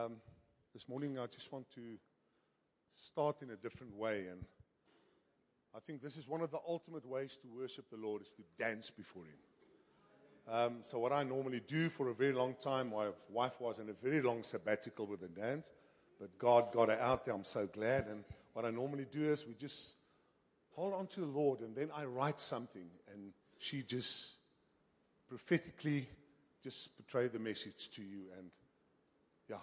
This morning I just want to start in a different way, and I think this is one of the ultimate ways to worship the Lord, is to dance before Him. So what I normally do for a very long time, my wife was in a very long sabbatical with the dance, but God got her out there. I'm so glad. And what I normally do is we just hold on to the Lord, and then I write something, and she just prophetically just portray the message to you. And yeah.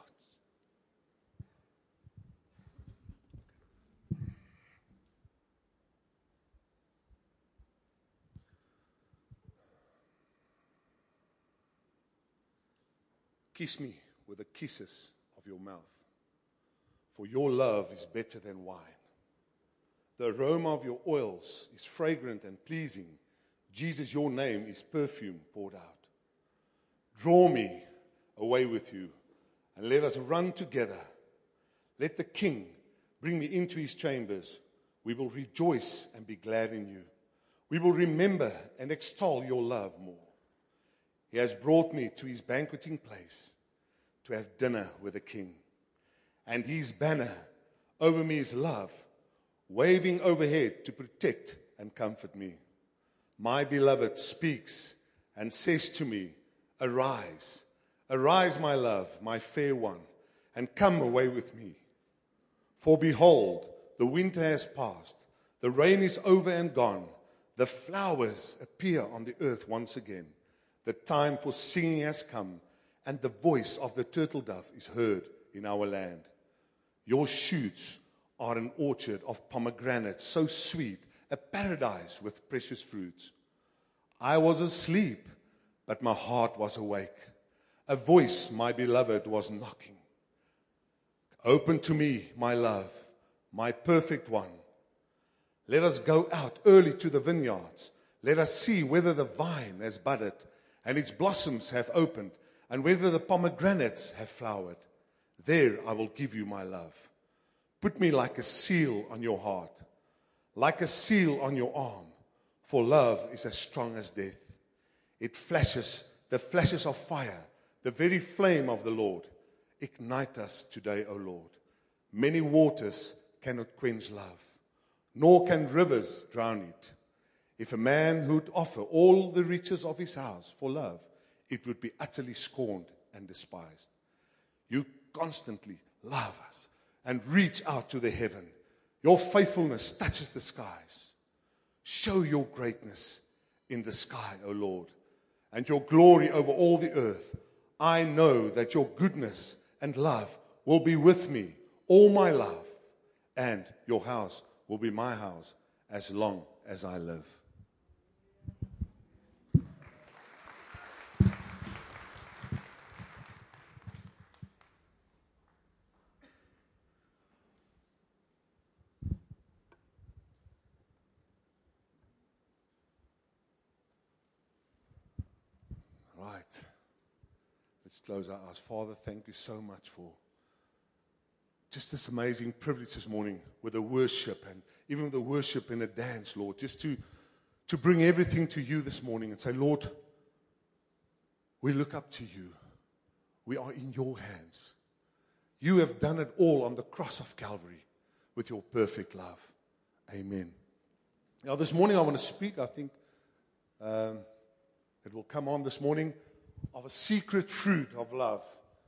Kiss me with the kisses of your mouth, for your love is better than wine. The aroma of your oils is fragrant and pleasing. Jesus, your name is perfume poured out. Draw me away with you, and let us run together. Let the King bring me into his chambers. We will rejoice and be glad in you. We will remember and extol your love more. He has brought me to his banqueting place to have dinner with the King. And his banner over me is love, waving overhead to protect and comfort me. My beloved speaks and says to me, arise, arise, my love, my fair one, and come away with me. For behold, the winter has passed, the rain is over and gone, the flowers appear on the earth once again. The time for singing has come, and the voice of the turtle dove is heard in our land. Your shoots are an orchard of pomegranates, so sweet, a paradise with precious fruits. I was asleep, but my heart was awake. A voice, my beloved, was knocking. Open to me, my love, my perfect one. Let us go out early to the vineyards. Let us see whether the vine has budded and its blossoms have opened, and whether the pomegranates have flowered. There I will give you my love. Put me like a seal on your heart, like a seal on your arm, for love is as strong as death. It flashes, the flashes of fire, the very flame of the Lord. Ignite us today, O Lord. Many waters cannot quench love, nor can rivers drown it. If a man would offer all the riches of his house for love, it would be utterly scorned and despised. You constantly love us and reach out to the heaven. Your faithfulness touches the skies. Show your greatness in the sky, O Lord, and your glory over all the earth. I know that your goodness and love will be with me all my life, and your house will be my house as long as I live. Right. Let's close our eyes. Father, thank you so much for just this amazing privilege this morning with the worship, and even the worship in a dance, Lord, just to bring everything to you this morning and say, Lord, we look up to you. We are in your hands. You have done it all on the cross of Calvary with your perfect love. Amen. Now, this morning I want to speak, I think it will come on this morning, of a secret fruit of love.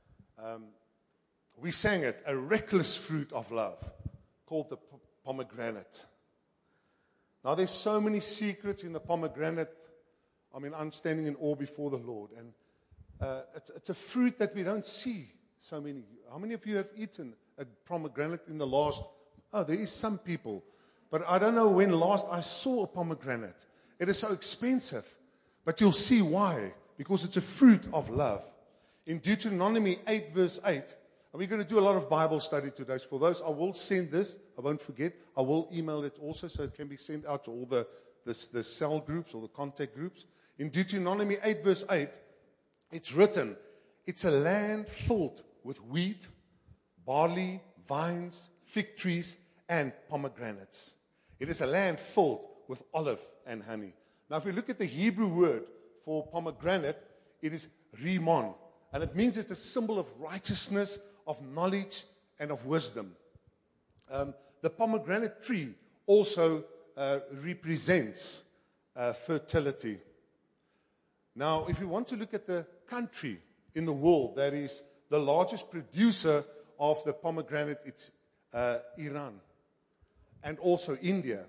We sang it, a reckless fruit of love, called the pomegranate. Now, there's so many secrets in the pomegranate. I mean, I'm standing in awe before the Lord. And it's a fruit that we don't see so many. How many of you have eaten a pomegranate in the last? Oh, there is some people. But I don't know when last I saw a pomegranate. It is so expensive. But you'll see why. Because it's a fruit of love. In Deuteronomy 8 verse 8, and we're going to do a lot of Bible study today. For those, I will send this. I won't forget. I will email it also so it can be sent out to all the cell groups or the contact groups. In Deuteronomy 8 verse 8, it's written, it's a land filled with wheat, barley, vines, fig trees, and pomegranates. It is a land filled with olive and honey. Now, if we look at the Hebrew word for pomegranate, it is rimon. And it means it's a symbol of righteousness, of knowledge and of wisdom. The pomegranate tree also represents fertility. Now, if you want to look at the country in the world that is the largest producer of the pomegranate, it's Iran and also India.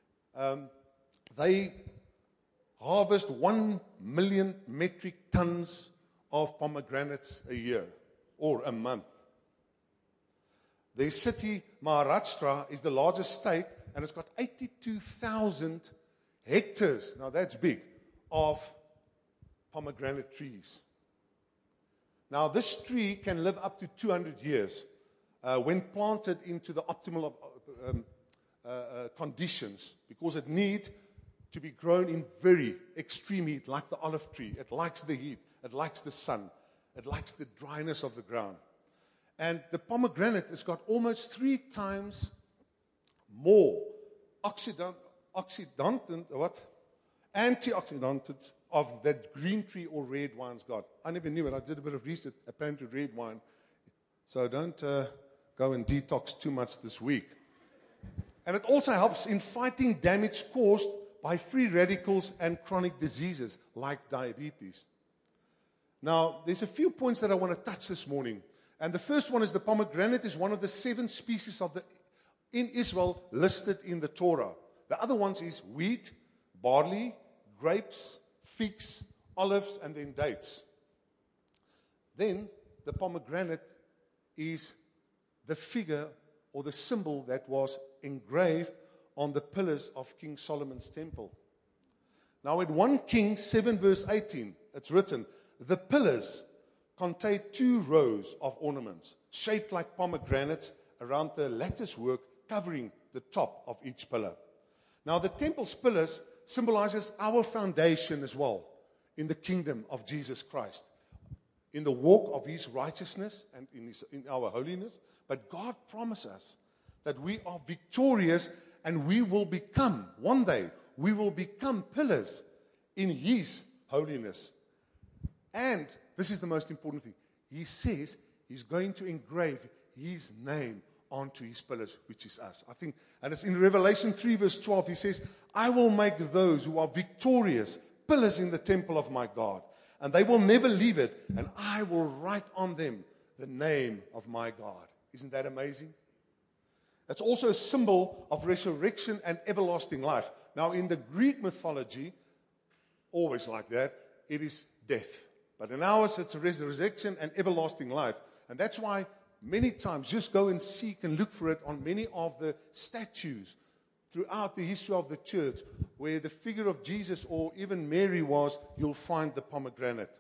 They harvest 1 million metric tons of pomegranates a year or a month. Their city, Maharashtra, is the largest state, and it's got 82,000 hectares, now that's big, of pomegranate trees. Now, this tree can live up to 200 years when planted into the optimal conditions, because it needs to be grown in very extreme heat, like the olive tree. It likes the heat, it likes the sun, it likes the dryness of the ground. And the pomegranate has got almost 3 times more antioxidants of that green tree or red wine's got. I never knew it. I did a bit of research. Apparently red wine. So don't go and detox too much this week. And it also helps in fighting damage caused by free radicals and chronic diseases like diabetes. Now, there's a few points that I want to touch this morning. And the first one is the pomegranate is one of the 7 species in Israel listed in the Torah. The other ones is wheat, barley, grapes, figs, olives, and then dates. Then the pomegranate is the figure or the symbol that was engraved on the pillars of King Solomon's temple. Now in 1 Kings 7 verse 18, it's written, the pillars contain 2 rows of ornaments shaped like pomegranates around the lattice work covering the top of each pillar. Now the temple's pillars symbolizes our foundation as well in the kingdom of Jesus Christ, in the walk of His righteousness and in our holiness. But God promised us that we are victorious and we will become, one day, we will become pillars in His holiness. And this is the most important thing. He says He's going to engrave His name onto His pillars, which is us. I think, and it's in Revelation 3 verse 12, He says, I will make those who are victorious pillars in the temple of my God, and they will never leave it, and I will write on them the name of my God. Isn't that amazing? It's also a symbol of resurrection and everlasting life. Now, in the Greek mythology, always like that, it is death. But in ours, it's a resurrection and everlasting life. And that's why many times, just go and seek and look for it on many of the statues throughout the history of the church, where the figure of Jesus or even Mary was, you'll find the pomegranate.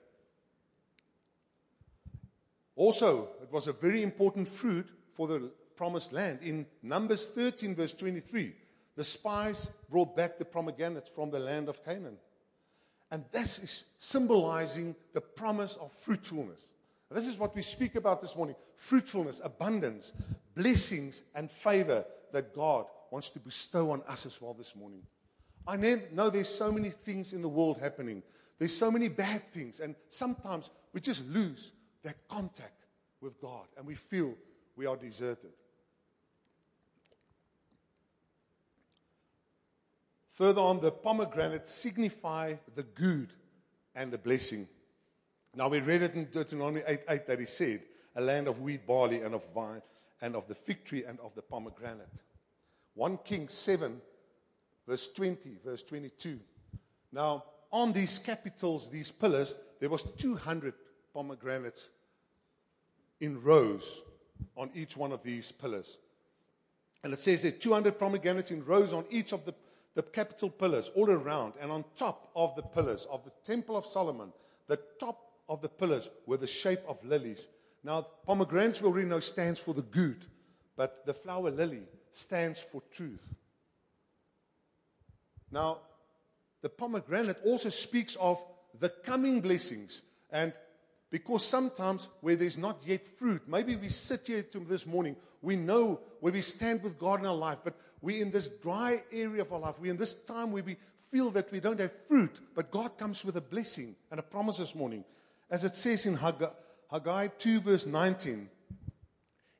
Also, it was a very important fruit for the promised land. In Numbers 13 verse 23, the spies brought back the pomegranates from the land of Canaan. And this is symbolizing the promise of fruitfulness. And this is what we speak about this morning. Fruitfulness, abundance, blessings, and favor that God wants to bestow on us as well this morning. I know there's so many things in the world happening. There's so many bad things. And sometimes we just lose that contact with God. And we feel we are deserted. Further on, the pomegranates signify the good and the blessing. Now, we read it in Deuteronomy 8:8 that He said, a land of wheat, barley, and of vine, and of the fig tree, and of the pomegranate. 1 Kings 7, verse 20, verse 22. Now, on these capitals, these pillars, there was 200 pomegranates in rows on each one of these pillars. And it says there 200 pomegranates in rows on each of the capital pillars all around. And on top of the pillars of the Temple of Solomon, the top of the pillars were the shape of lilies. Now, pomegranates we already know stands for the good, but the flower lily stands for truth. Now, the pomegranate also speaks of the coming blessings. And because sometimes where there's not yet fruit, maybe we sit here this morning, we know where we stand with God in our life, but we're in this dry area of our life. We're in this time where we feel that we don't have fruit, but God comes with a blessing and a promise this morning. As it says in Haggai 2 verse 19,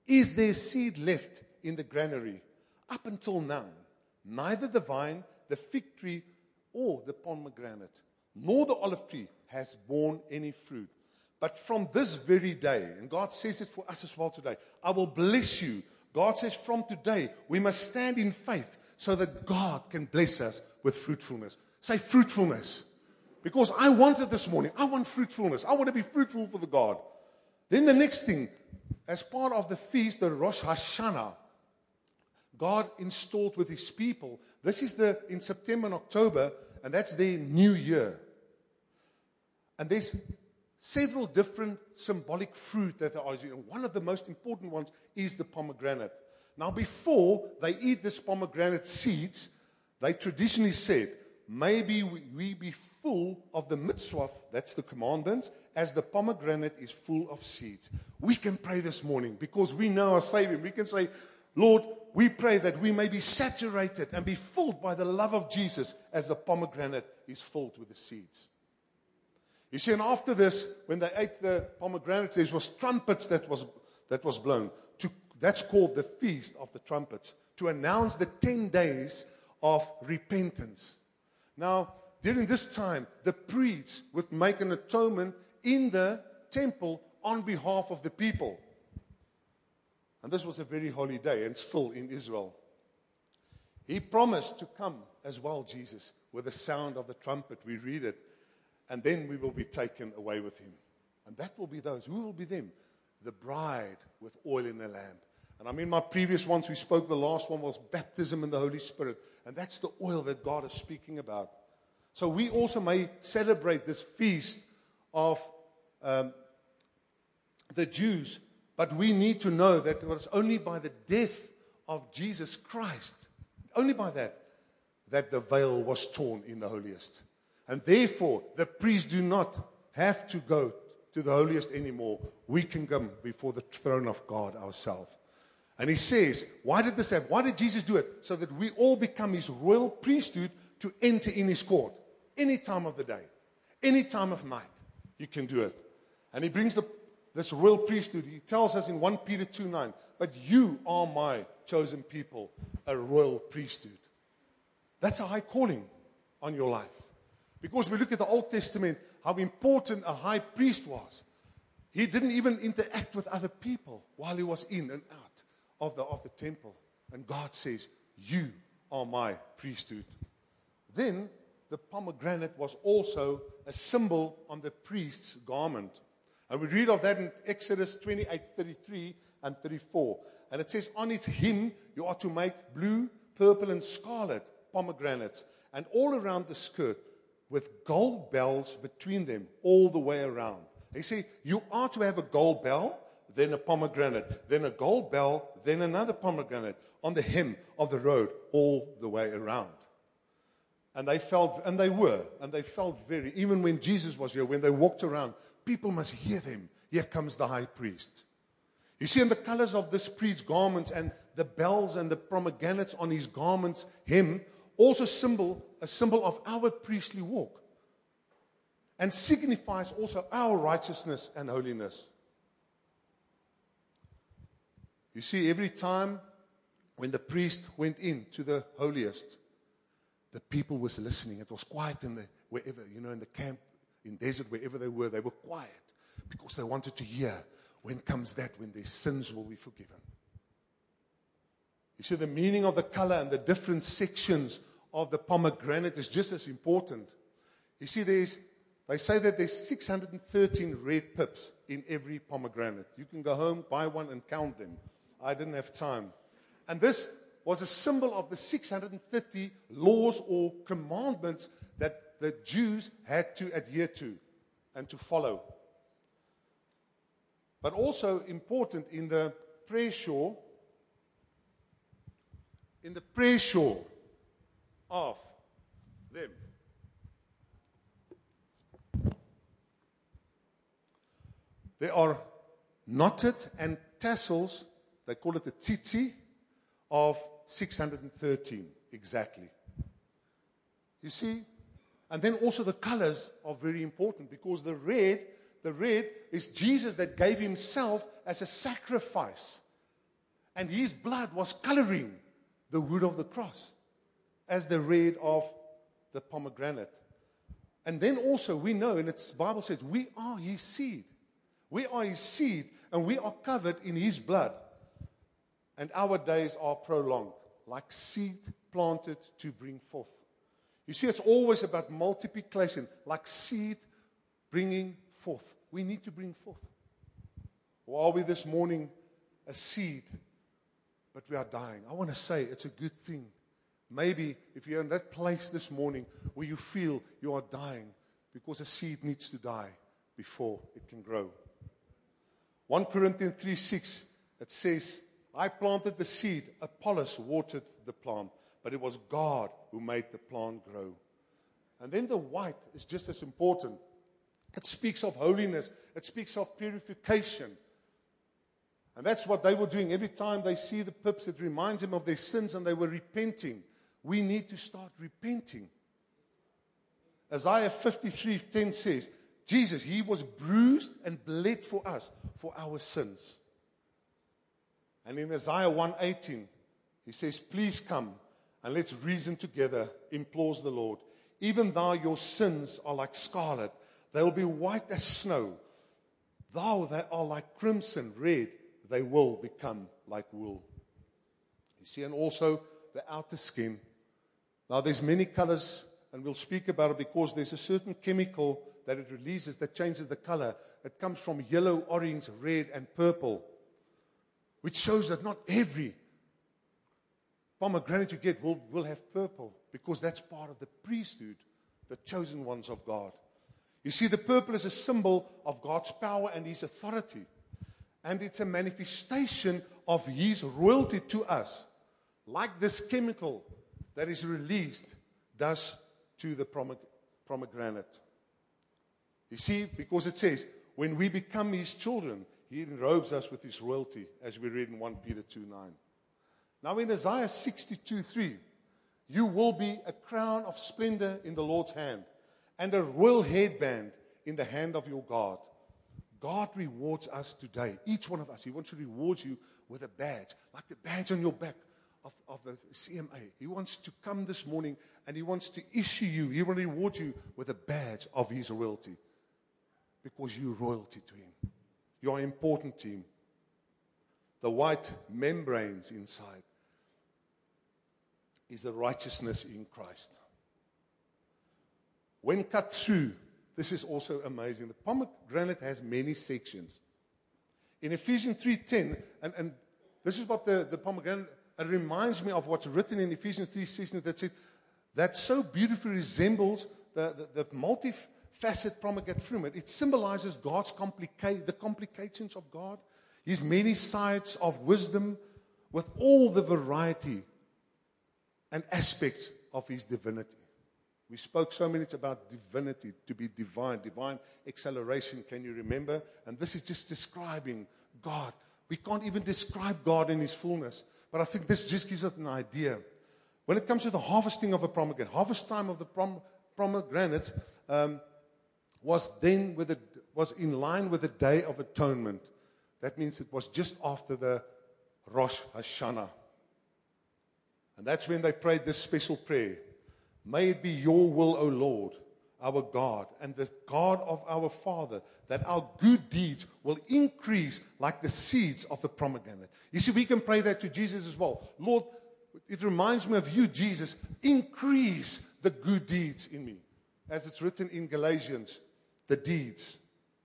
Is there seed left in the granary? Up until now, neither the vine, the fig tree, or the pomegranate, nor the olive tree has borne any fruit. But from this very day, and God says it for us as well today, I will bless you. God says from today, we must stand in faith so that God can bless us with fruitfulness. Say fruitfulness. Because I want it this morning. I want fruitfulness. I want to be fruitful for the God. Then the next thing, as part of the feast, the Rosh Hashanah, God installed with His people. This is in September and October, and that's their new year. And there's several different symbolic fruit that are used. And one of the most important ones is the pomegranate. Now, before they eat this pomegranate seeds, they traditionally said, maybe we be full of the mitzvah, that's the commandments, as the pomegranate is full of seeds. We can pray this morning because we know our Savior. We can say, Lord, we pray that we may be saturated and be filled by the love of Jesus as the pomegranate is filled with the seeds. You see, and after this, when they ate the pomegranates, there was trumpets that was blown. That's called the Feast of the Trumpets, to announce the 10 days of repentance. Now, during this time, the priests would make an atonement in the temple on behalf of the people. And this was a very holy day, and still in Israel. He promised to come as well, Jesus, with the sound of the trumpet. We read it. And then we will be taken away with Him. And that will be those. Who will be them? The bride with oil in the lamp. And I mean, my previous ones we spoke, the last one was baptism in the Holy Spirit. And that's the oil that God is speaking about. So we also may celebrate this feast of the Jews. But we need to know that it was only by the death of Jesus Christ, only by that the veil was torn in the holiest. And therefore, the priests do not have to go to the holiest anymore. We can come before the throne of God ourselves. And He says, why did this happen? Why did Jesus do it? So that we all become His royal priesthood to enter in His court. Any time of the day, any time of night, you can do it. And He brings this royal priesthood. He tells us in 1 Peter 2:9, but you are my chosen people, a royal priesthood. That's a high calling on your life. Because we look at the Old Testament, how important a high priest was. He didn't even interact with other people while he was in and out of the temple. And God says, you are my priesthood. Then the pomegranate was also a symbol on the priest's garment. And we read of that in Exodus 28:33 and 34. And it says, on its hem you are to make blue, purple, and scarlet pomegranates, and all around the skirt, with gold bells between them all the way around. They say, you are to have a gold bell, then a pomegranate, then a gold bell, then another pomegranate on the hem of the road all the way around. And they felt very, even when Jesus was here, when they walked around, people must hear them. Here comes the high priest. You see, in the colors of this priest's garments and the bells and the pomegranates on his garments, hem, also a symbol of our priestly walk. And signifies also our righteousness and holiness. You see, every time when the priest went into the holiest, the people was listening. It was quiet in the camp, in desert, wherever they were quiet. Because they wanted to hear, when comes that, when their sins will be forgiven. You see, the meaning of the color and the different sections of the pomegranate is just as important. You see, they say that there's 613 red pips in every pomegranate. You can go home, buy one, and count them. I didn't have time. And this was a symbol of the 630 laws or commandments that the Jews had to adhere to and to follow. But also important in the pressure of them. There are knotted and tassels, they call it a tzitzi, of 613 exactly. You see? And then also the colors are very important, because the red is Jesus that gave himself as a sacrifice And his blood was coloring the wood of the cross as the red of the pomegranate. And then also we know, and the Bible says, we are his seed. We are his seed, and we are covered in his blood. And our days are prolonged, like seed planted to bring forth. You see, it's always about multiplication, like seed bringing forth. We need to bring forth. Or are we this morning a seed, but we are dying? I want to say it's a good thing. Maybe if you're in that place this morning where you feel you are dying, because a seed needs to die before it can grow. 1 Corinthians 3:6, it says, I planted the seed, Apollos watered the plant, but it was God who made the plant grow. And then the white is just as important. It speaks of holiness. It speaks of purification. And that's what they were doing. Every time they see the pips, it reminds them of their sins, and they were repenting. We need to start repenting. Isaiah 53:10 says, Jesus, he was bruised and bled for us, for our sins. And in Isaiah 1:18, he says, please come and let's reason together, implores the Lord. Even though your sins are like scarlet, they will be white as snow. Though they are like crimson red, they will become like wool. You see, and also the outer skin. Now there's many colors, and we'll speak about it because there's a certain chemical that it releases that changes the color. It comes from yellow, orange, red, and purple, which shows that not every pomegranate you get will have purple, because that's part of the priesthood, the chosen ones of God. You see, the purple is a symbol of God's power and his authority. And it's a manifestation of his royalty to us, like this chemical that is released does to the pomegranate. You see, because it says, when we become his children, he enrobes us with his royalty, as we read in 1 Peter 2:9. Now in Isaiah 62:3, you will be a crown of splendor in the Lord's hand, and a royal headband in the hand of your God. God rewards us today, each one of us. He wants to reward you with a badge, like the badge on your back of the CMA. He wants to come this morning, and he wants to issue you, he will reward you with a badge of his royalty, because you're royalty to him. You are important to him. The white membranes inside is the righteousness in Christ. When cut through, this is also amazing. The pomegranate has many sections. In Ephesians 3:10, and this is what the pomegranate, it reminds me of what's written in Ephesians 3:16, that says, that so beautifully resembles the multifaceted pomegranate fruit. It symbolizes God's the complications of God, his many sides of wisdom, with all the variety and aspects of his divinity. We spoke so minutes about divinity, to be divine acceleration, can you remember? And this is just describing God. We can't even describe God in his fullness, but I think this just gives us an idea. When it comes to the harvesting of a pomegranate, harvest time of the pomegranates was in line with the Day of Atonement. That means it was just after the Rosh Hashanah. And that's when they prayed this special prayer. May it be your will, O Lord, our God, and the God of our Father, that our good deeds will increase like the seeds of the pomegranate. You see, we can pray that to Jesus as well. Lord, it reminds me of you, Jesus. Increase the good deeds in me. As it's written in Galatians, the deeds.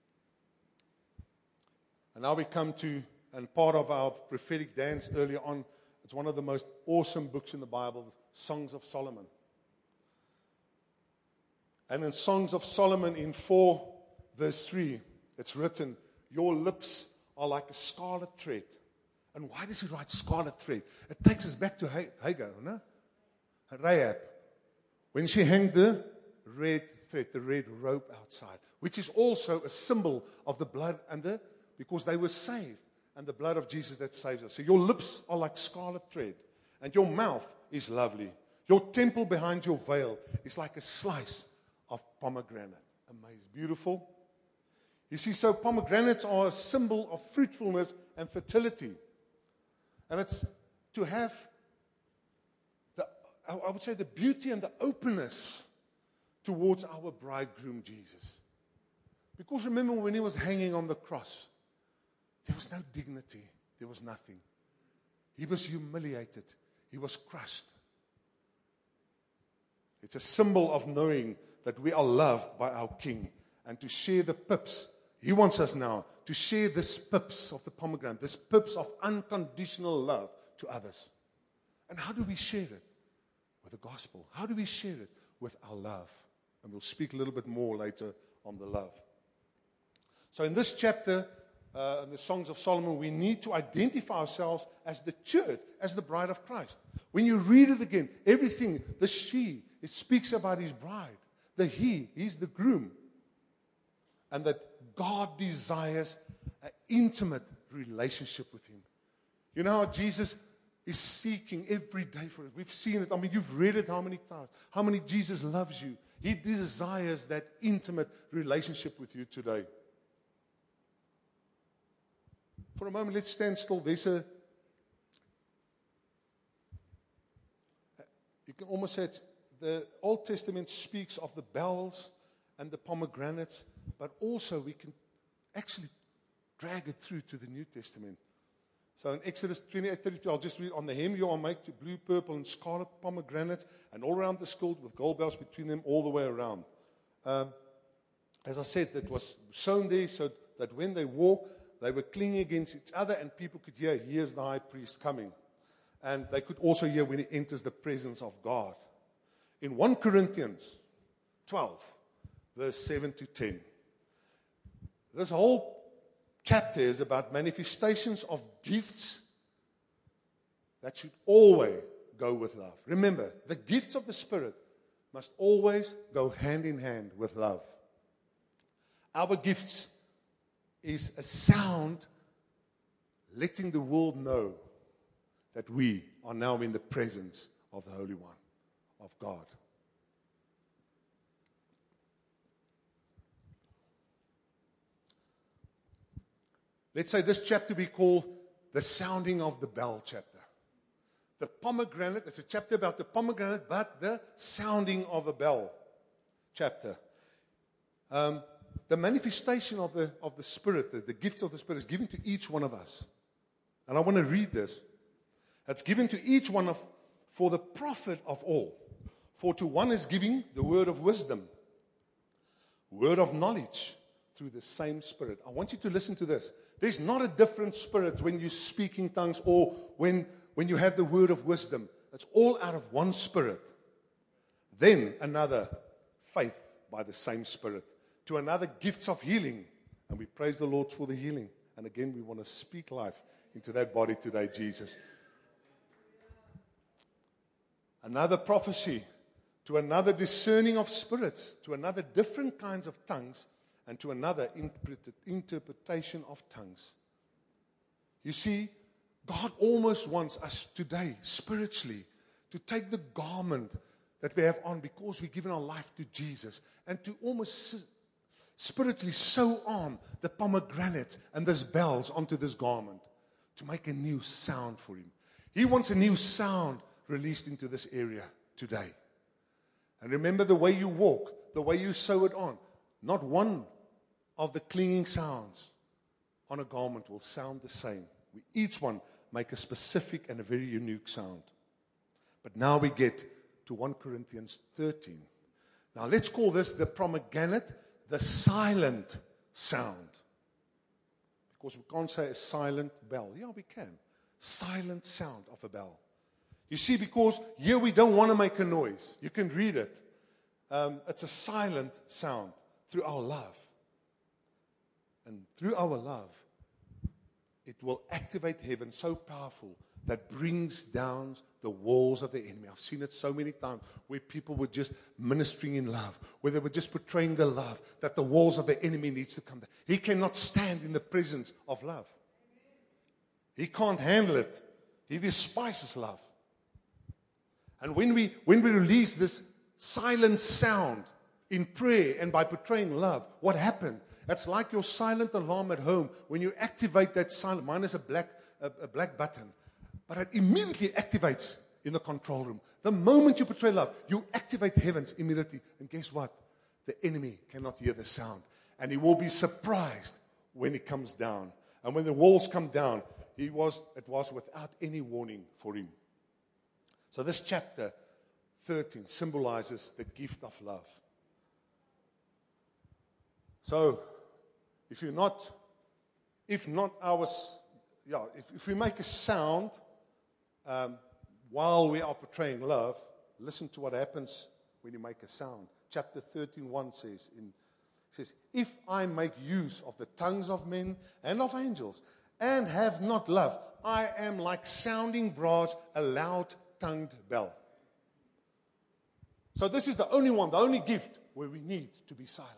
And now we come to, and part of our prophetic dance earlier on, it's one of the most awesome books in the Bible, Songs of Solomon. And in Songs of Solomon in 4 verse 3, it's written, your lips are like a scarlet thread. And why does he write scarlet thread? It takes us back to Hagar, no? Rahab. When she hung the red thread, the red rope outside, which is also a symbol of the blood because they were saved, and the blood of Jesus that saves us. So your lips are like scarlet thread, and your mouth is lovely. Your temple behind your veil is like a slice of pomegranate. Amazing. Beautiful. You see, so pomegranates are a symbol of fruitfulness and fertility. And it's to have I would say the beauty and the openness towards our bridegroom, Jesus. Because remember when he was hanging on the cross, there was no dignity. There was nothing. He was humiliated. He was crushed. It's a symbol of knowing that we are loved by our King and to share the pips. He wants us now to share this pips of the pomegranate, this pips of unconditional love to others. And how do we share it? With the gospel. How do we share it? With our love. And we'll speak a little bit more later on the love. So in this chapter, in the Songs of Solomon, we need to identify ourselves as the church, as the bride of Christ. When you read it again, everything, the she, it speaks about his bride. The he's the groom. And that God desires an intimate relationship with him. You know how Jesus is seeking every day for it. We've seen it. I mean, you've read it how many times? How many Jesus loves you? He desires that intimate relationship with you today. For a moment, let's stand still. You can almost say the Old Testament speaks of the bells and the pomegranates, but also we can actually drag it through to the New Testament. So in Exodus 28:33, I'll just read, on the hem you are made to blue, purple, and scarlet pomegranates, and all around the skirt with gold bells between them all the way around. As I said, that was shown there so that when they walk, they were clinging against each other, and people could hear, here's the high priest coming. And they could also hear when he enters the presence of God. In 1 Corinthians 12, verse 7 to 10, this whole chapter is about manifestations of gifts that should always go with love. Remember, the gifts of the Spirit must always go hand in hand with love. Our gifts is a sound letting the world know that we are now in the presence of the Holy One, of God. Let's say this chapter we call the sounding of the bell chapter. The pomegranate, it's a chapter about the pomegranate, but the sounding of a bell chapter. The manifestation of the Spirit, the gift of the Spirit is given to each one of us. And I want to read this. It's given to each one for the profit of all. For to one is giving the word of wisdom, word of knowledge through the same Spirit. I want you to listen to this. There's not a different spirit when you speak in tongues or when you have the word of wisdom. It's all out of one Spirit. Then another, faith by the same Spirit. To another, gifts of healing. And we praise the Lord for the healing. And again, we want to speak life into that body today, Jesus. Another prophecy. To another, discerning of spirits. To another, different kinds of tongues. And to another, interpretation of tongues. You see, God almost wants us today, spiritually, to take the garment that we have on because we've given our life to Jesus and to almost spiritually sew on the pomegranate and those bells onto this garment to make a new sound for him. He wants a new sound released into this area today. And remember, the way you walk, the way you sew it on, not one of the clinging sounds on a garment will sound the same. We each one make a specific and a very unique sound. But now we get to 1 Corinthians 13. Now let's call this the pomegranate, the silent sound. Because we can't say a silent bell. Yeah, we can. Silent sound of a bell. You see, because here we don't want to make a noise. You can read it. It's a silent sound through our love. And through our love, it will activate heaven so powerful that brings down the walls of the enemy. I've seen it so many times where people were just ministering in love, where they were just portraying the love, that the walls of the enemy needs to come down. He cannot stand in the presence of love. He can't handle it. He despises love. And when we release this silent sound in prayer and by portraying love, what happened? It's like your silent alarm at home. When you activate that silent, mine is a black button. But it immediately activates in the control room. The moment you portray love, you activate heavens immediately. And guess what? The enemy cannot hear the sound. And he will be surprised when he comes down. And when the walls come down, it was without any warning for him. So this chapter 13 symbolizes the gift of love. So, if we make a sound while we are portraying love, listen to what happens when you make a sound. Chapter 13:1 says, if I make use of the tongues of men and of angels, and have not love, I am like sounding brass, a loud-tongued bell. So this is the only gift where we need to be silent.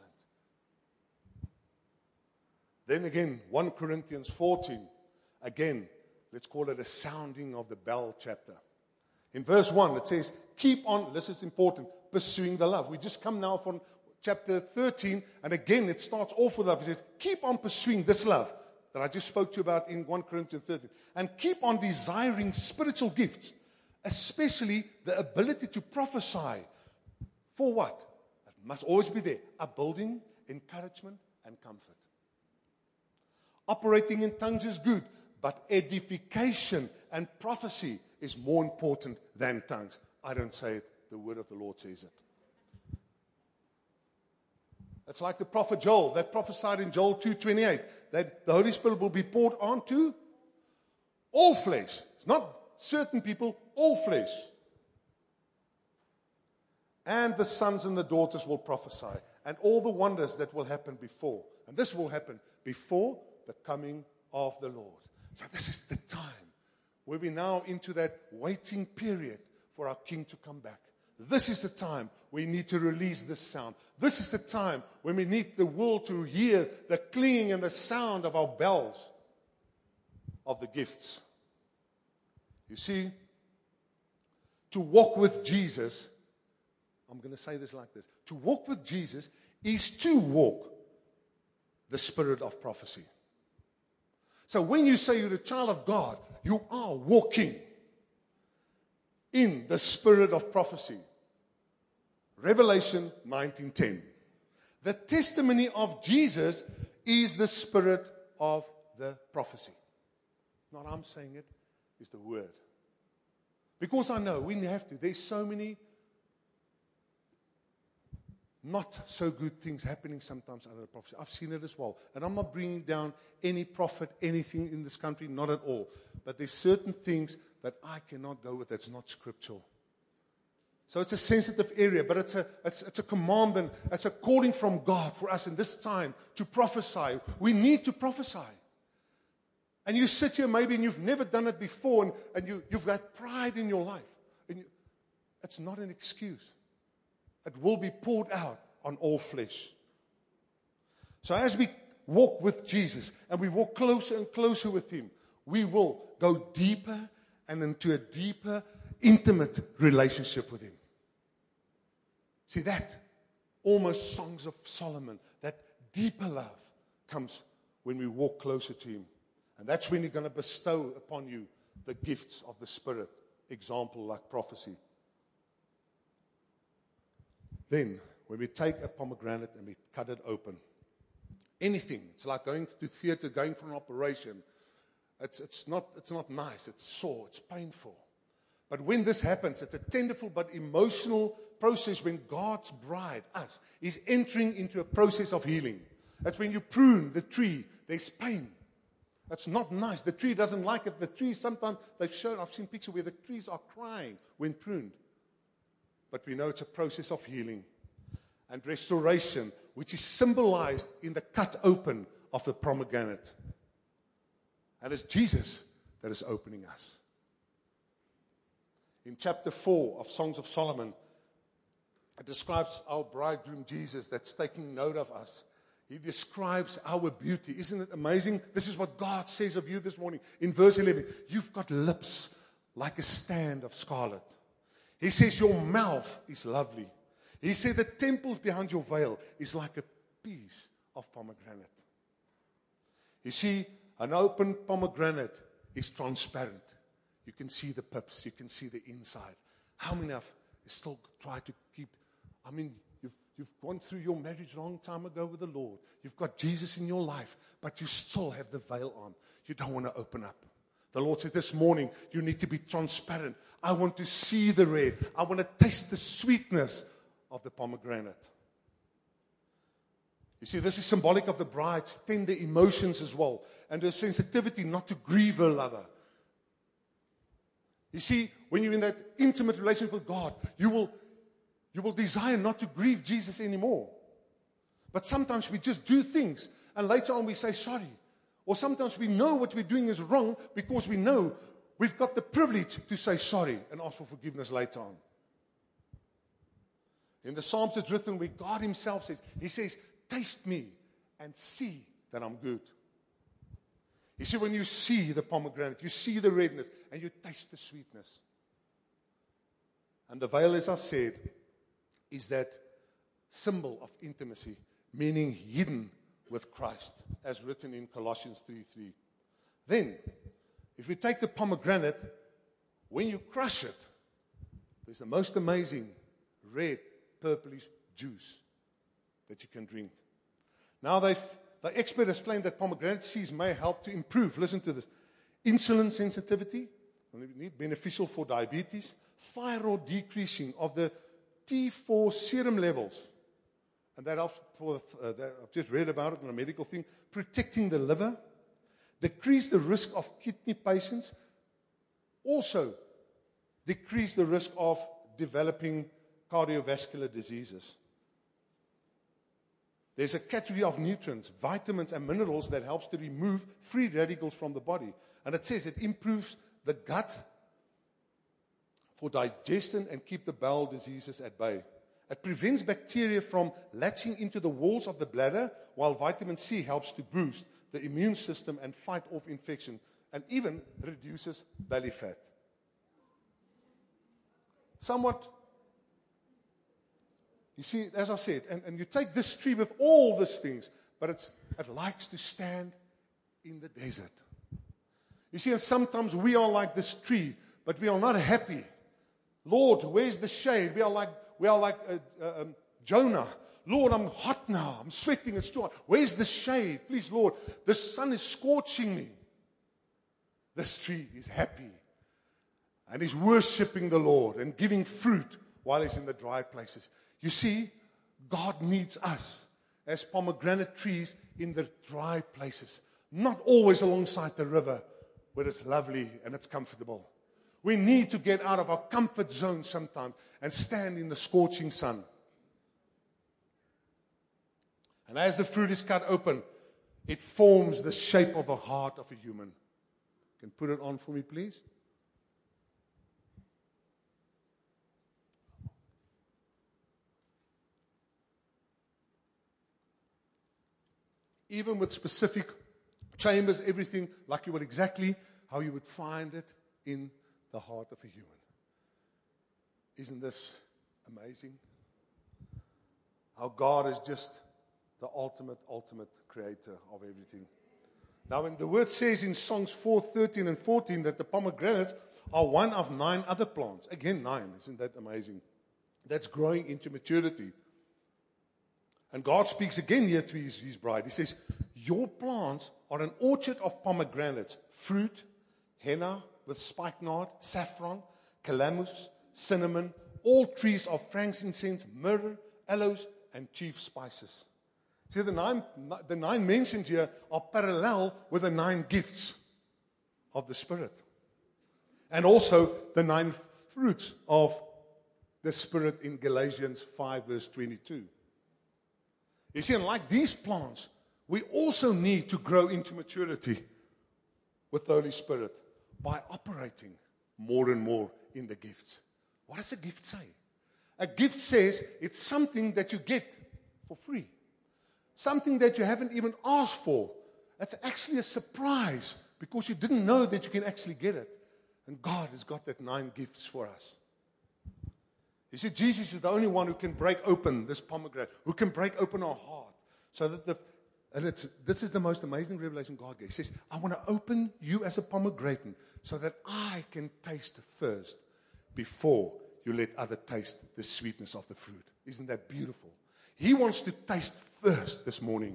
Then again, 1 Corinthians 14, again, let's call it a sounding of the bell chapter. In verse 1, it says, keep on, this is important, pursuing the love. We just come now from chapter 13, and again, it starts off with love. It says, keep on pursuing this love that I just spoke to you about in 1 Corinthians 13. And keep on desiring spiritual gifts, especially the ability to prophesy. For what? It must always be there. Upbuilding, encouragement, and comfort. Operating in tongues is good, but edification and prophecy is more important than tongues. I don't say it. The word of the Lord says it. It's like the prophet Joel that prophesied in Joel 2:28 that the Holy Spirit will be poured onto all flesh. It's not certain people, all flesh. And the sons and the daughters will prophesy. And all the wonders that will happen before. And this will happen before the coming of the Lord. So this is the time where we're now into that waiting period for our King to come back. This is the time we need to release this sound. This is the time when we need the world to hear the clinging and the sound of our bells of the gifts. You see, to walk with Jesus, I'm going to say this like this. To walk with Jesus is to walk the spirit of prophecy. So when you say you're a child of God, you are walking in the spirit of prophecy. Revelation 19:10. The testimony of Jesus is the spirit of the prophecy. Not I'm saying it, it's the word. Because I know we have to. There's so many not so good things happening sometimes under the prophecy. I've seen it as well. And I'm not bringing down any prophet, anything in this country, not at all. But there's certain things that I cannot go with that's not scriptural. So it's a sensitive area, but it's a commandment, it's a calling from God for us in this time to prophesy. We need to prophesy. And you sit here maybe and you've never done it before and you've got pride in your life. It's not an excuse. It will be poured out on all flesh. So as we walk with Jesus and we walk closer and closer with Him, we will go deeper and into a deeper, intimate relationship with Him. See that? Almost Songs of Solomon, that deeper love comes when we walk closer to Him. And that's when He's going to bestow upon you the gifts of the Spirit. Example like prophecy. Then, when we take a pomegranate and we cut it open, anything, it's like going to theater, going for an operation. It's not nice, it's sore, it's painful. But when this happens, it's a tenderful but emotional process when God's bride, us, is entering into a process of healing. That's when you prune the tree, there's pain. That's not nice. The tree doesn't like it. The tree sometimes, I've seen pictures where the trees are crying when pruned. But we know it's a process of healing and restoration, which is symbolized in the cut open of the pomegranate. And it's Jesus that is opening us. In chapter 4 of Songs of Solomon, it describes our bridegroom Jesus that's taking note of us. He describes our beauty. Isn't it amazing? This is what God says of you this morning. In verse 11, you've got lips like a stand of scarlet. He says your mouth is lovely. He said the temples behind your veil is like a piece of pomegranate. You see, an open pomegranate is transparent. you can see the pips, you can see the inside. How many have still tried to keep, you've gone through your marriage a long time ago with the Lord. You've got Jesus in your life, but you still have the veil on. You don't want to open up. The Lord said this morning, you need to be transparent. I want to see the red. I want to taste the sweetness of the pomegranate. You see, this is symbolic of the bride's tender emotions as well, and her sensitivity not to grieve her lover. You see, when you're in that intimate relationship with God, you will desire not to grieve Jesus anymore. But sometimes we just do things, and later on we say sorry. Or sometimes we know what we're doing is wrong because we know we've got the privilege to say sorry and ask for forgiveness later on. In the Psalms it's written where God himself says, he says, taste me and see that I'm good. You see, when you see the pomegranate, you see the redness, and you taste the sweetness. And the veil, as I said, is that symbol of intimacy, meaning hidden with Christ, as written in Colossians 3:3. Then, if we take the pomegranate, when you crush it, there's the most amazing red, purplish juice that you can drink. Now, the expert explained that pomegranate seeds may help to improve, listen to this, insulin sensitivity, beneficial for diabetes, thyroid decreasing of the T4 serum levels. And that helps for, I've just read about it in a medical thing, protecting the liver, decrease the risk of kidney patients, also decrease the risk of developing cardiovascular diseases. There's a category of nutrients, vitamins and minerals that helps to remove free radicals from the body. And it says it improves the gut for digestion and keep the bowel diseases at bay. It prevents bacteria from latching into the walls of the bladder, while vitamin C helps to boost the immune system and fight off infection, and even reduces belly fat. Somewhat, you see, as I said, and you take this tree with all these things, but it likes to stand in the desert. You see, and sometimes we are like this tree, but we are not happy. Lord, where's the shade? We are like Jonah. Lord, I'm hot now. I'm sweating. It's too hot. Where's the shade? Please, Lord, the sun is scorching me. This tree is happy. And he's worshiping the Lord and giving fruit while he's in the dry places. You see, God needs us as pomegranate trees in the dry places. Not always alongside the river where it's lovely and it's comfortable. We need to get out of our comfort zone sometimes and stand in the scorching sun. And as the fruit is cut open, it forms the shape of a heart of a human. Can put it on for me, please? Even with specific chambers, everything, like you would exactly how you would find it in the heart of a human. Isn't this amazing? How God is just the ultimate creator of everything. Now, when the word says in Songs 4:13 and 14 that the pomegranates are one of 9 other plants. Again, 9. Isn't that amazing? That's growing into maturity. And God speaks again here to his bride. He says, your plants are an orchard of pomegranates, fruit, henna with spikenard, saffron, calamus, cinnamon, all trees of frankincense, myrrh, aloes, and chief spices. See, the nine mentioned here are parallel with the 9 gifts of the Spirit. And also the 9 fruits of the Spirit in Galatians 5 verse 22. You see, and like these plants, we also need to grow into maturity with the Holy Spirit by operating more and more in the gifts. What does a gift say? A gift says it's something that you get for free. Something that you haven't even asked for. That's actually a surprise because you didn't know that you can actually get it. And God has got that 9 gifts for us. You see, Jesus is the only one who can break open this pomegranate, who can break open our heart so that And this is the most amazing revelation God gave. He says, I want to open you as a pomegranate so that I can taste first before you let others taste the sweetness of the fruit. Isn't that beautiful? He wants to taste first this morning.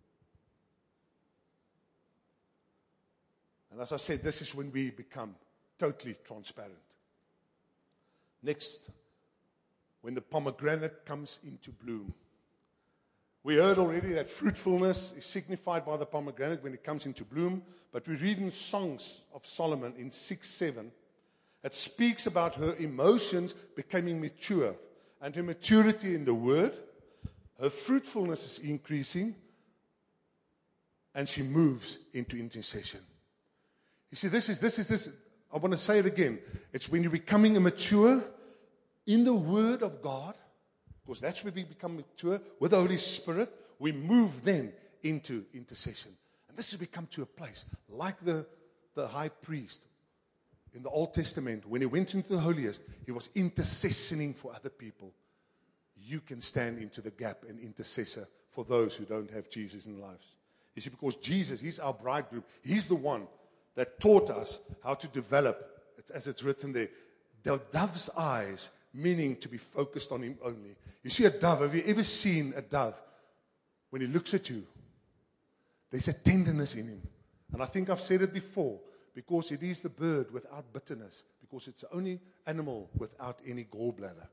And as I said, this is when we become totally transparent. Next, when the pomegranate comes into bloom. We heard already that fruitfulness is signified by the pomegranate when it comes into bloom. But we read in Songs of Solomon in 6:7, it speaks about her emotions becoming mature and her maturity in the word. Her fruitfulness is increasing and she moves into intercession. You see, this is. I want to say it again. It's when you're becoming mature in the word of God. Because that's where we become mature with the Holy Spirit. We move then into intercession. And this has become to a place like the high priest in the Old Testament. When he went into the holiest, he was intercessioning for other people. You can stand into the gap and intercessor for those who don't have Jesus in their lives. You see, because Jesus, he's our bridegroom. He's the one that taught us how to develop, as it's written there, the dove's eyes, meaning to be focused on him only. You see a dove, have you ever seen a dove? When he looks at you, there's a tenderness in him. And I think I've said it before, because it is the bird without bitterness, because it's the only animal without any gallbladder.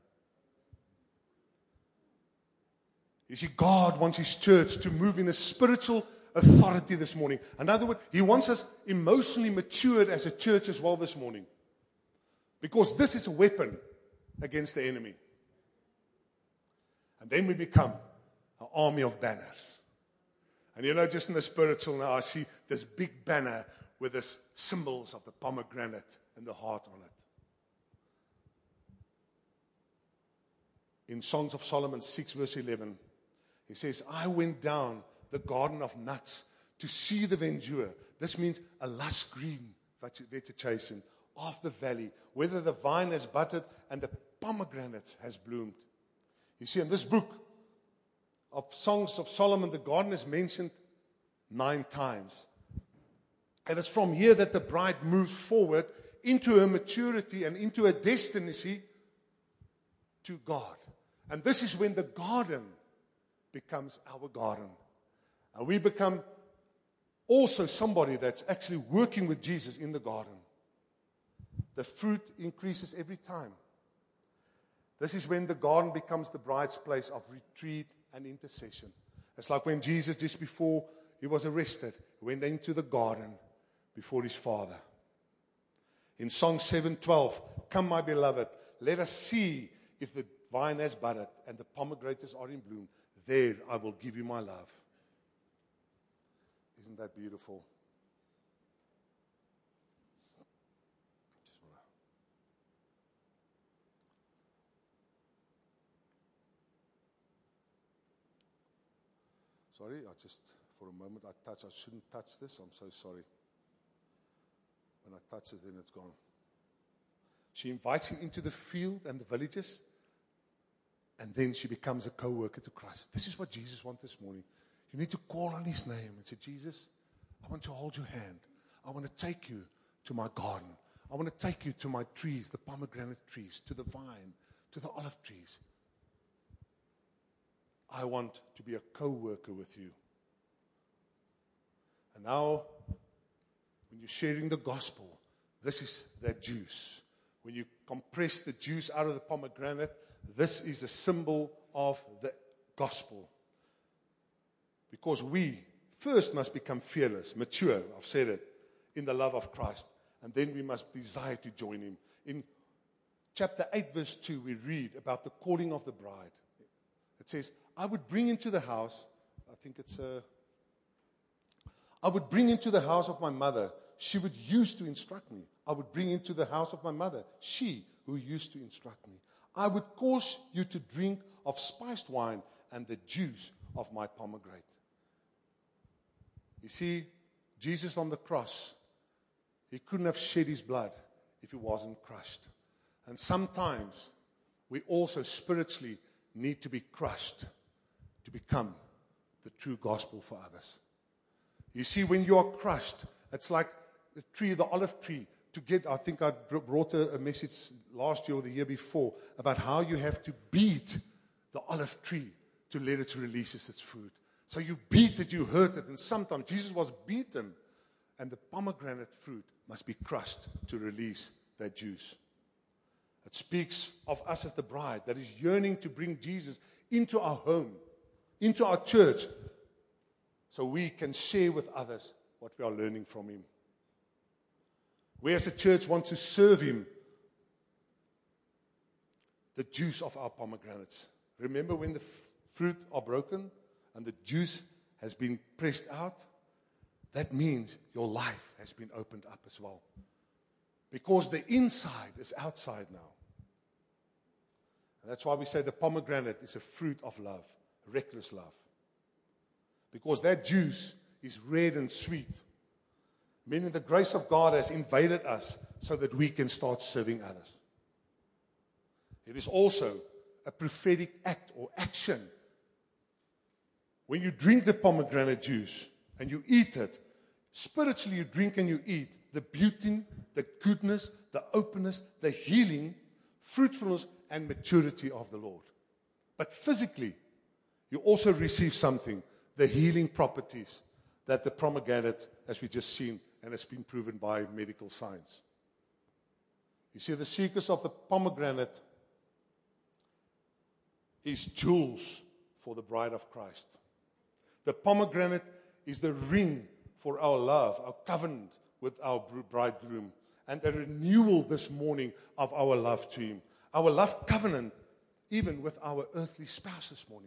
You see, God wants his church to move in a spiritual authority this morning. In other words, he wants us emotionally matured as a church as well this morning. Because this is a weapon against the enemy. And then we become an army of banners. And you know, just in the spiritual now, I see this big banner with this symbols of the pomegranate and the heart on it. In Songs of Solomon 6 verse 11, he says, I went down the garden of nuts to see the verdure. This means a lush green vegetation of the valley, whether the vine has budded and the pomegranates has bloomed. You see, in this book of Songs of Solomon, the garden is mentioned 9 times. And it's from here that the bride moves forward into her maturity and into her destiny to God. And this is when the garden becomes our garden. And we become also somebody that's actually working with Jesus in the garden. The fruit increases every time. This is when the garden becomes the bride's place of retreat and intercession. It's like when Jesus, just before he was arrested, went into the garden before his Father. In Song 7:12, come my beloved, let us see if the vine has budded and the pomegranates are in bloom. There I will give you my love. Isn't that beautiful? Sorry, for a moment, I shouldn't touch this. I'm so sorry. When I touch it, then it's gone. She invites him into the field and the villages, and then she becomes a co-worker to Christ. This is what Jesus wants this morning. You need to call on his name and say, Jesus, I want to hold your hand. I want to take you to my garden. I want to take you to my trees, the pomegranate trees, to the vine, to the olive trees. I want to be a co-worker with you. And now, when you're sharing the gospel, this is that juice. When you compress the juice out of the pomegranate, this is a symbol of the gospel. Because we first must become fearless, mature, I've said it, in the love of Christ. And then we must desire to join him. In chapter 8, verse 2, we read about the calling of the bride. It says, I would bring into the house, I would bring into the house of my mother. She would use to instruct me. I would bring into the house of my mother. She who used to instruct me. I would cause you to drink of spiced wine and the juice of my pomegranate. You see, Jesus on the cross, he couldn't have shed his blood if he wasn't crushed. And sometimes we also spiritually need to be crushed to become the true gospel for others. You see, when you are crushed, it's like the tree, the olive tree. I think I brought a message last year or the year before about how you have to beat the olive tree to let it release its fruit. So you beat it, you hurt it, and sometimes Jesus was beaten, and the pomegranate fruit must be crushed to release that juice. It speaks of us as the bride that is yearning to bring Jesus into our home, into our church, so we can share with others what we are learning from him. We as a church want to serve him the juice of our pomegranates. Remember when the fruit are broken and the juice has been pressed out? That means your life has been opened up as well. Because the inside is outside now. And that's why we say the pomegranate is a fruit of love, reckless love. Because that juice is red and sweet. Meaning the grace of God has invaded us so that we can start serving others. It is also a prophetic act or action. When you drink the pomegranate juice and you eat it, spiritually you drink and you eat the beauty, the goodness, the openness, the healing, fruitfulness, and maturity of the Lord. But physically, you also receive something, the healing properties that the pomegranate, as we just seen, and it's been proven by medical science. You see, the secrets of the pomegranate is jewels for the bride of Christ. The pomegranate is the ring for our love, our covenant with our bridegroom, and a renewal this morning of our love to him. Our love covenant, even with our earthly spouse this morning.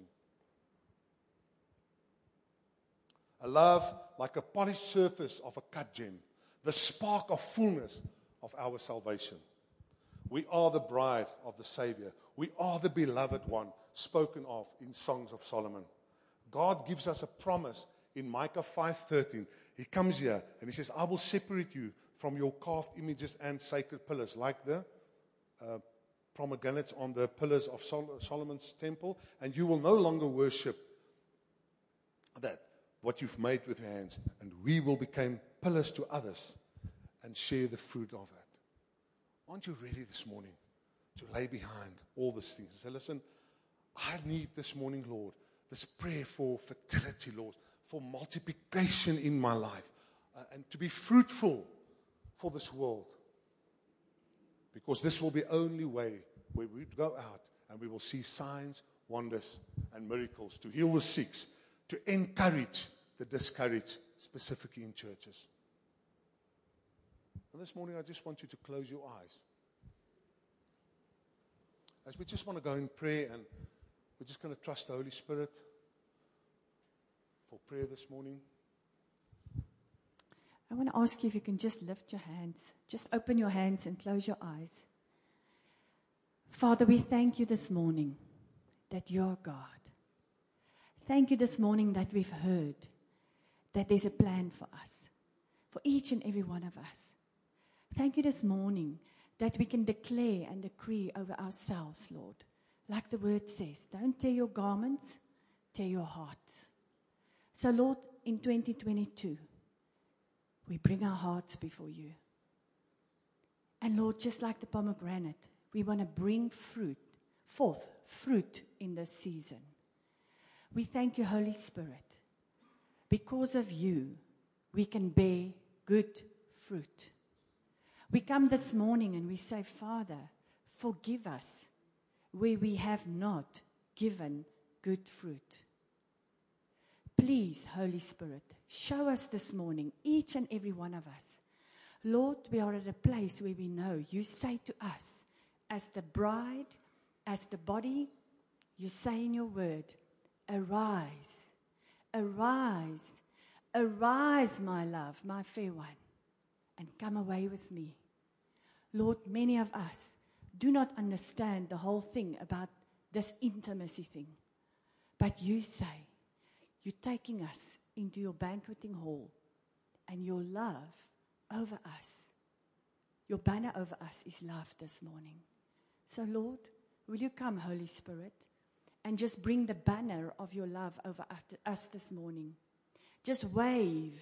A love like a polished surface of a cut gem, the spark of fullness of our salvation. We are the bride of the Savior. We are the beloved one, spoken of in Songs of Solomon. God gives us a promise in Micah 5:13. He comes here and he says, I will separate you from your carved images and sacred pillars, like the pomegranates on the pillars of Solomon's temple, and you will no longer worship that, what you've made with your hands, and we will become pillars to others and share the fruit of that. Aren't you ready this morning to lay behind all these things and say, listen, I need this morning, Lord, this prayer for fertility, Lord, for multiplication in my life, and to be fruitful for this world. Because this will be the only way where we go out and we will see signs, wonders, and miracles to heal the sick, to encourage the discouraged, specifically in churches. And this morning I just want you to close your eyes. As we just want to go in prayer, and we're just going to trust the Holy Spirit for prayer this morning. I want to ask you if you can just lift your hands. Just open your hands and close your eyes. Father, we thank you this morning that you're God. Thank you this morning that we've heard that there's a plan for us, for each and every one of us. Thank you this morning that we can declare and decree over ourselves, Lord. Like the word says, don't tear your garments, tear your hearts. So, Lord, in 2022, we bring our hearts before you. And Lord, just like the pomegranate, we want to bring forth fruit in this season. We thank you, Holy Spirit. Because of you, we can bear good fruit. We come this morning and we say, Father, forgive us where we have not given good fruit. Please, Holy Spirit, show us this morning, each and every one of us. Lord, we are at a place where we know you say to us, as the bride, as the body, you say in your word, arise, arise, arise, my love, my fair one, and come away with me. Lord, many of us do not understand the whole thing about this intimacy thing. But you say, you're taking us into your banqueting hall, and your love over us, your banner over us is love this morning. So Lord, will you come, Holy Spirit, and just bring the banner of your love over us this morning. Just wave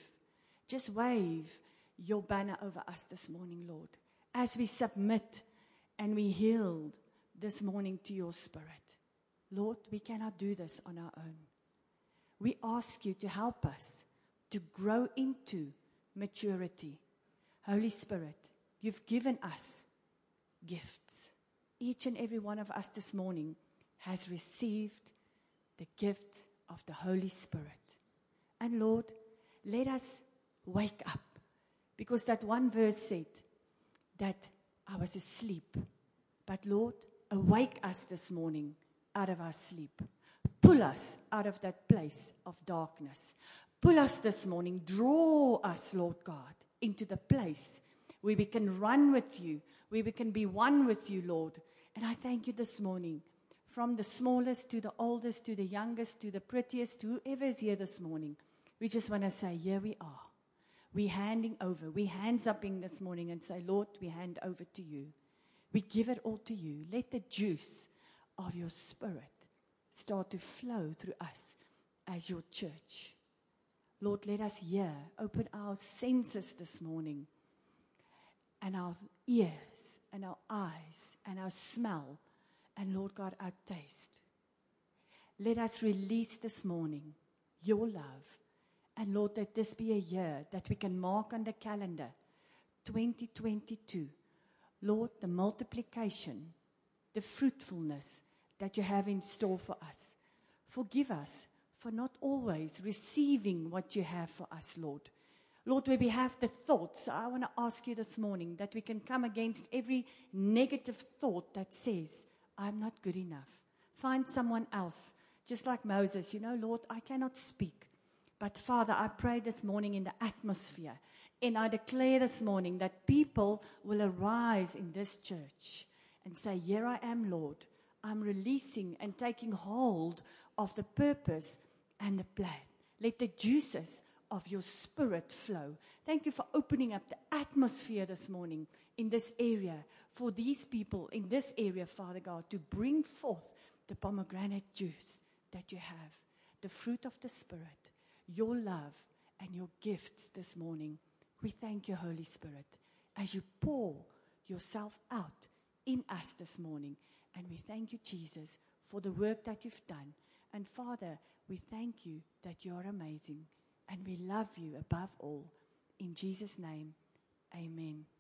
your banner over us this morning, Lord, as we submit and we yield this morning to your Spirit. Lord, we cannot do this on our own. We ask you to help us to grow into maturity. Holy Spirit, you've given us gifts. Each and every one of us this morning has received the gift of the Holy Spirit. And Lord, let us wake up. Because that one verse said that I was asleep. But Lord, awake us this morning out of our sleep. Pull us out of that place of darkness. Pull us this morning. Draw us, Lord God, into the place where we can run with you, where we can be one with you, Lord. And I thank you this morning, from the smallest to the oldest, to the youngest, to the prettiest, to whoever is here this morning. We just want to say, here we are. We're handing over. We're hands-upping this morning and say, Lord, we hand over to you. We give it all to you. Let the juice of your Spirit start to flow through us as your church. Lord, let us hear. Open our senses this morning, and our ears, and our eyes, and our smell, and Lord God, our taste. Let us release this morning your love. And Lord, that this be a year that we can mark on the calendar, 2022. Lord, the multiplication, the fruitfulness that you have in store for us. Forgive us for not always receiving what you have for us, Lord. Lord, where we have the thoughts, I want to ask you this morning that we can come against every negative thought that says, I'm not good enough. Find someone else. Just like Moses, Lord, I cannot speak. But Father, I pray this morning in the atmosphere, and I declare this morning that people will arise in this church and say, here I am, Lord. I'm releasing and taking hold of the purpose and the plan. Let the juices of your Spirit flow. Thank you for opening up the atmosphere this morning in this area for these people in this area, Father God, to bring forth the pomegranate juice that you have, the fruit of the Spirit, your love and your gifts this morning. We thank you, Holy Spirit, as you pour yourself out in us this morning. And we thank you, Jesus, for the work that you've done. And Father, we thank you that you're amazing. And we love you above all. In Jesus' name, amen.